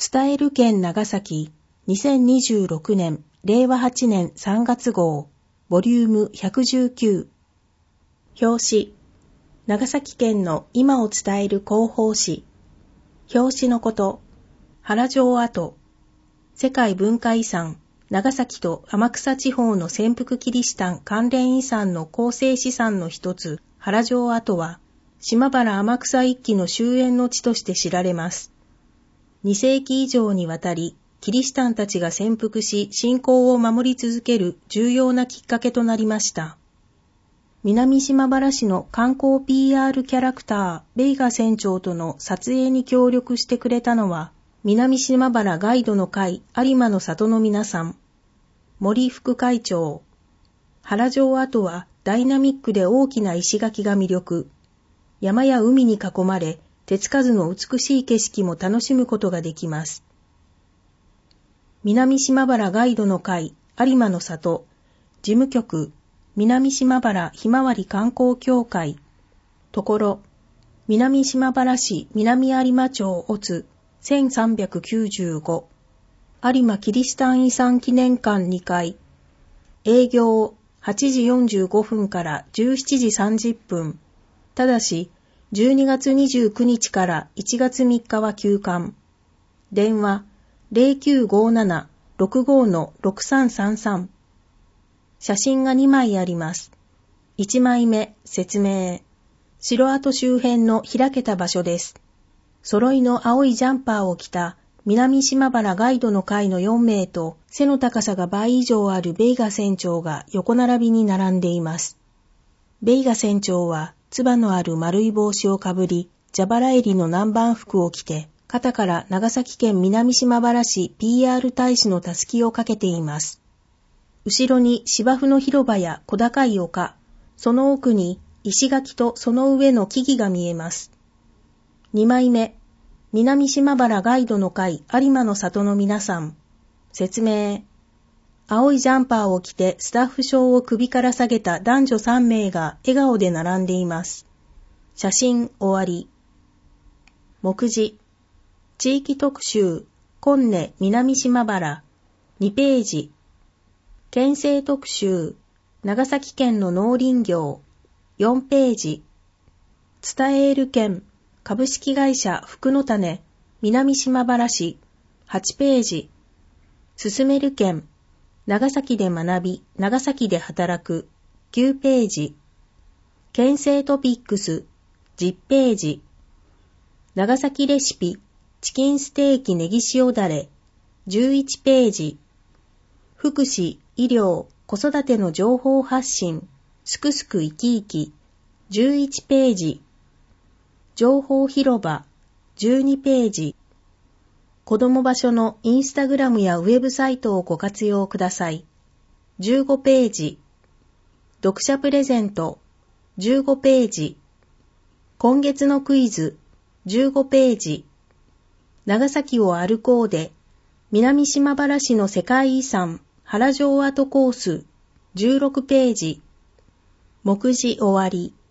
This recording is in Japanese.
伝える県長崎2026年令和8年3月号ボリューム119表紙長崎県の今を伝える広報誌表紙のこと原城跡世界文化遺産長崎と天草地方の潜伏キリシタン関連遺産の構成資産の一つ原城跡は島原天草一揆の終焉の地として知られます。2世紀以上にわたり、キリシタンたちが潜伏し、信仰を守り続ける重要なきっかけとなりました。南島原市の観光 PR キャラクター、ベイガ船長との撮影に協力してくれたのは、南島原ガイドの会有馬の里の皆さん、森副会長。原城跡はダイナミックで大きな石垣が魅力。山や海に囲まれ、手つかずの美しい景色も楽しむことができます。南島原ガイドの会有馬の里事務局南島原ひまわり観光協会ところ南島原市南有馬町オツ1395有馬キリシタン遺産記念館2階営業8時45分から17時30分ただし12月29日から1月3日は休館。電話0957-65-6333。写真が2枚あります。1枚目、説明。城跡周辺の開けた場所です。揃いの青いジャンパーを着た南島原ガイドの会の4名と背の高さが倍以上あるベイガ船長が横並びに並んでいます。ベイガ船長はつばのある丸い帽子をかぶり、蛇腹襟の南蛮服を着て、肩から長崎県南島原市 PR 大使のたすきをかけています。後ろに芝生の広場や小高い丘、その奥に石垣とその上の木々が見えます。2枚目、南島原ガイドの会有馬の里の皆さん。説明。青いジャンパーを着てスタッフ証を首から下げた男女3名が笑顔で並んでいます。写真終わり。目次。地域特集、今根南島原、2ページ。県政特集、長崎県の農林業、4ページ。伝える県、株式会社福の種、南島原市、8ページ。進める県、長崎で学び、長崎で働く、9ページ。県政トピックス、10ページ。長崎レシピ、チキンステーキネギ塩だれ、11ページ。福祉、医療、子育ての情報発信、すくすく生き生き、11ページ。情報広場、12ページ。子ども場所のインスタグラムやウェブサイトをご活用ください。15ページ。読者プレゼント、15ページ。今月のクイズ、15ページ。長崎を歩こうで、南島原市の世界遺産、原城跡コース、16ページ。目次終わり。